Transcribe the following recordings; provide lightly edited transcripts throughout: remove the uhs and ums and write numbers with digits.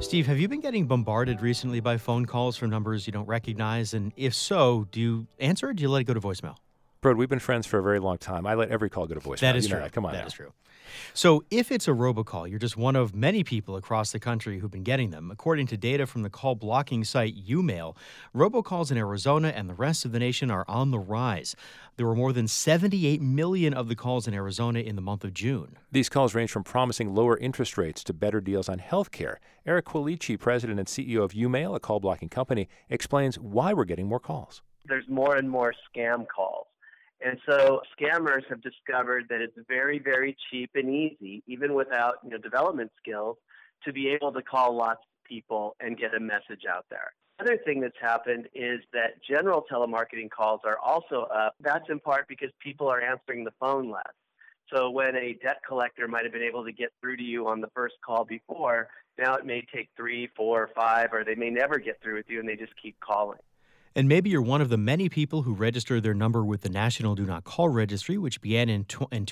Steve, have you been getting bombarded recently by phone calls from numbers you don't recognize? And if so, do you answer or do you let it go to voicemail? Brod, we've been friends for a very long time. I let every call go to voicemail. That is You know true. that. Come on That now. is true. So if it's a robocall, you're just one of many people across the country who've been getting them. According to data from the call blocking site YouMail, robocalls in Arizona and the rest of the nation are on the rise. There were more than 78 million of the calls in Arizona in the month of June. These calls range from promising lower interest rates to better deals on health care. Eric Quilici, president and CEO of YouMail, a call blocking company, explains why we're getting more calls. There's more and more scam calls. And so scammers have discovered that it's very, very cheap and easy, even without development skills, to be able to call lots of people and get a message out there. Another thing that's happened is that general telemarketing calls are also up. That's in part because people are answering the phone less. So when a debt collector might have been able to get through to you on the first call before, now it may take 3, 4, or 5, or they may never get through with you and they just keep calling. And maybe you're one of the many people who registered their number with the National Do Not Call Registry, which began in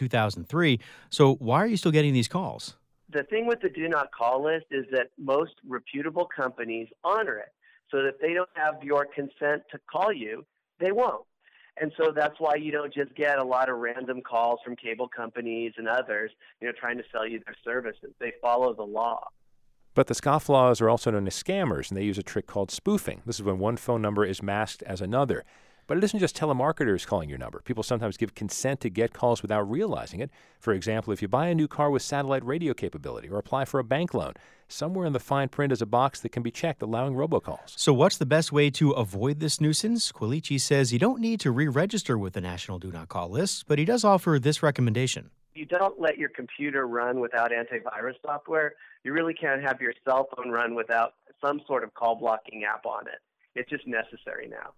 2003. So why are you still getting these calls? The thing with the Do Not Call list is that most reputable companies honor it. So that if they don't have your consent to call you, they won't. And so that's why you don't just get a lot of random calls from cable companies and others, trying to sell you their services. They follow the law. But the scofflaws are also known as scammers, and they use a trick called spoofing. This is when one phone number is masked as another. But it isn't just telemarketers calling your number. People sometimes give consent to get calls without realizing it. For example, if you buy a new car with satellite radio capability or apply for a bank loan, somewhere in the fine print is a box that can be checked allowing robocalls. So what's the best way to avoid this nuisance? Quilici says you don't need to re-register with the National Do Not Call list, but he does offer this recommendation. You don't let your computer run without antivirus software. You really can't have your cell phone run without some sort of call blocking app on it. It's just necessary now.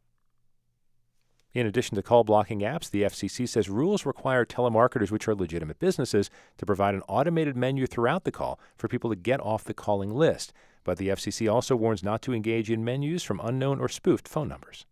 In addition to call blocking apps, the FCC says rules require telemarketers, which are legitimate businesses, to provide an automated menu throughout the call for people to get off the calling list. But the FCC also warns not to engage in menus from unknown or spoofed phone numbers.